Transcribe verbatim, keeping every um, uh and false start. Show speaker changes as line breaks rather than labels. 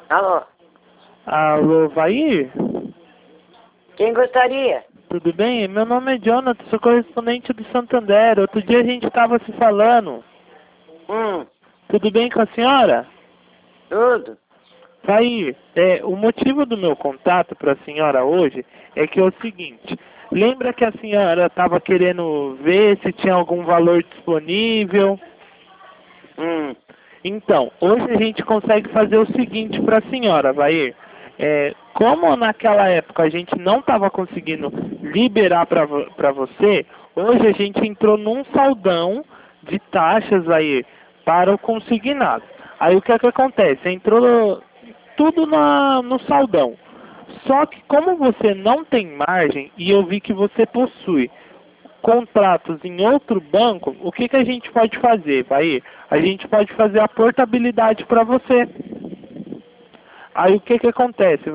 Alô?
Alô, Vair?
Quem gostaria?
Tudo bem? Meu nome é Jonathan, sou correspondente do Santander. Outro dia a gente estava se falando.
Hum,
Tudo bem com a senhora?
tudo.
Vair, é, o motivo do meu contato para a senhora hoje é que é o seguinte. Lembra que a senhora estava querendo ver se tinha algum valor disponível?
Hum,
Então, hoje a gente consegue fazer o seguinte para a senhora, Vair. É, como naquela época a gente não estava conseguindo liberar para vo para você, hoje a gente entrou num saldão de taxas aí para o consignado. Aí o que é que acontece? Entrou tudo na, no saldão. Só que como você não tem margem e eu vi que você possui contratos em outro banco, o que, que a gente pode fazer, Bahia? A gente pode fazer a portabilidade para você. Aí o que, que acontece?